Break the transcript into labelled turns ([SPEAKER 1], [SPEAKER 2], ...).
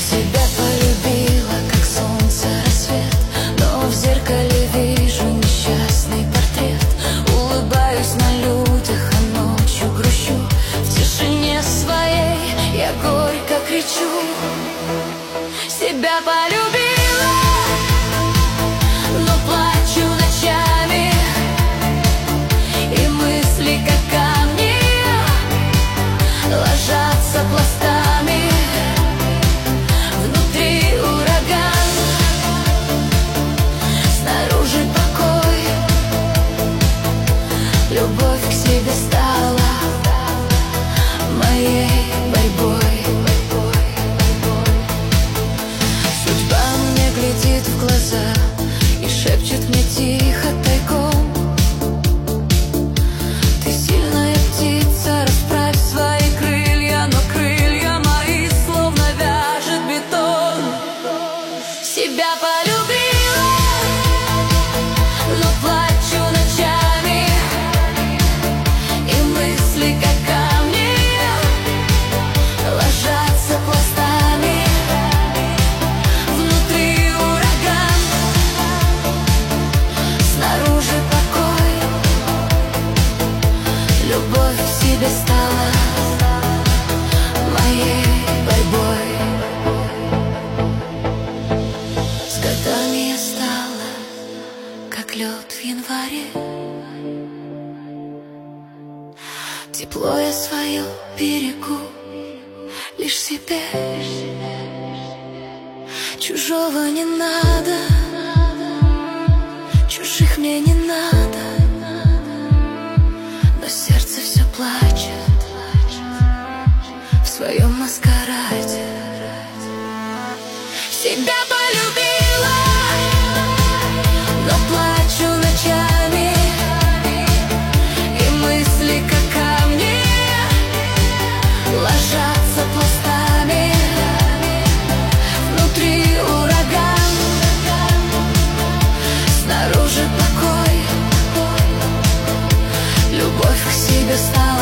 [SPEAKER 1] Себя полюбила, как солнце рассвет, но в зеркале вижу несчастный портрет. Улыбаюсь на людях, а ночью грущу. В тишине своей я горько кричу. Себя полюбила, но плачу ночами, и мысли, как камни, ложатся пластами. Внутри ураган, снаружи покой. Любовь к себе стала моей борьбой. Судьба мне глядит в глаза и шепчет мне тихо тайком: ты сильная птица, расправь свои крылья. Но крылья мои словно вяжет бетон. Себя полюбила, но плачу ночами, и мысли, как камни, ложатся пластами. Внутри ураган, снаружи покой. Любовь к себе стала моей борьбой. С годами я стала, как лед в январе. Тепло я свое берегу лишь себе. Чужого не надо, чужих мне не надо, но сердце все плачет в своем маскараде. Себя полюбила, но плачу ночами, и мысли, как камни, ложатся пластами. Внутри ураган, снаружи покой. Любовь к себе стала